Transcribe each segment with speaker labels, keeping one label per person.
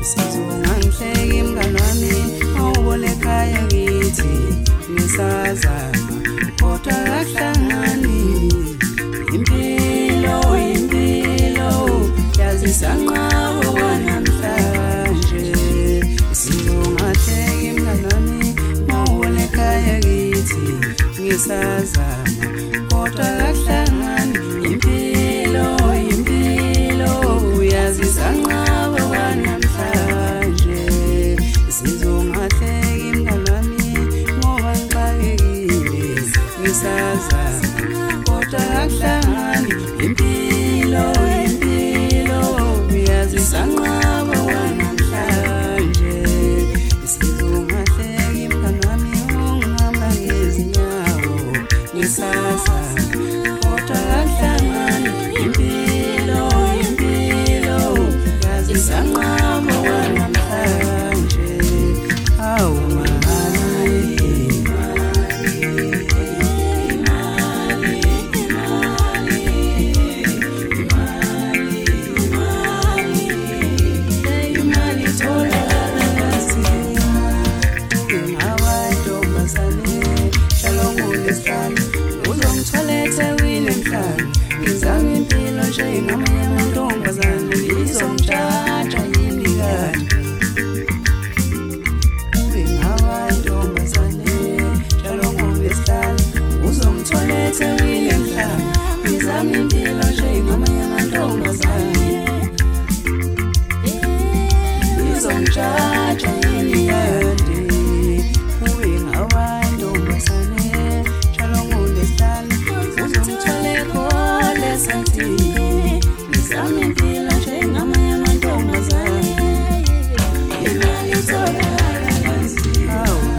Speaker 1: Sizongangihleki mngani wami awubone ekhaya kithi ngisazama kodwa kahlangani impilo yazi sanqaba kwanamhlanje sizongahleki mngani wami awubone ekhaya kithi ngisazama kodwa kahlangani impilo yazi sanqaba kwanamhlanje sizongahleki mngani wami ngoba ngixakekile ngisazama kodwa kahlangani impilo yazi sanqaba kwanamhlanje sizongahleki mngani wami ungihamba ngezinyawo ngisazama kodwa kahlangani impilo yazi sanqaba kwanamhlanje awu ngizama impilo njengamanye amantombazane ngizomjaja yini kanje ubengaba intombazane njalo ngoLwesihlanu uzongithola eThekwini emhlane ngizama impilo njengamanye amantombazane ngizomjaja yini kanje ubengaba intombazane njalo ngoLwesihlanu uzongithola ngizama impilo njengamanye amantombazane imali itholakala kanzima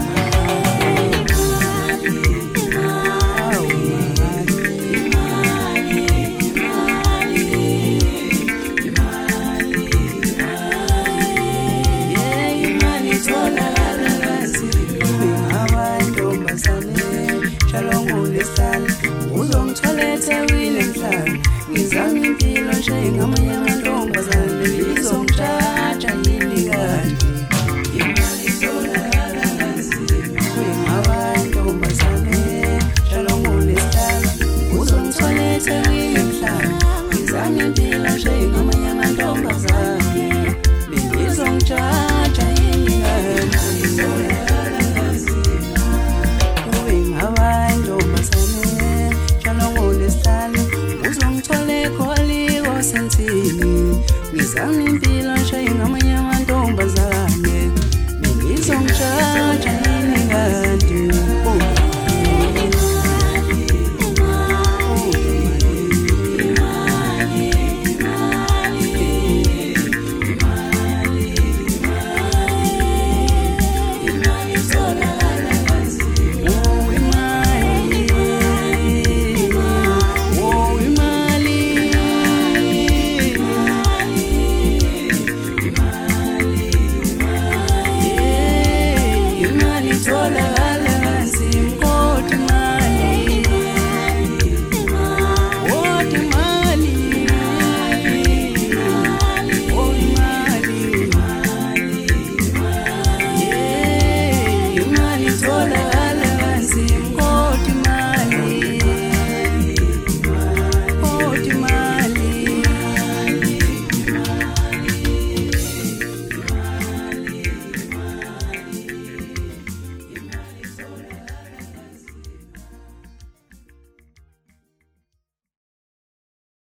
Speaker 1: imali itholakala kanzima ubengaba intombazane njalo ngoLwesihlanu uzongithola eThekwini emhlane ngizama impilo njengamanye amantombazane ngizomjaja yini kanje imali itholakala kanzima ubengaba intombazane njalo ngoLwesihlanu uzongithola eThekwini emhlane ngizama impilo njengamanye amantombazane ngizomjaja yini kanje itholakala kanzima ubengaba intombazane njalo ngoLwesihlanu uzongithola eGoli sentini ngizama impilo njengamanye amantombazane ngizomjaja yini kanti Hola.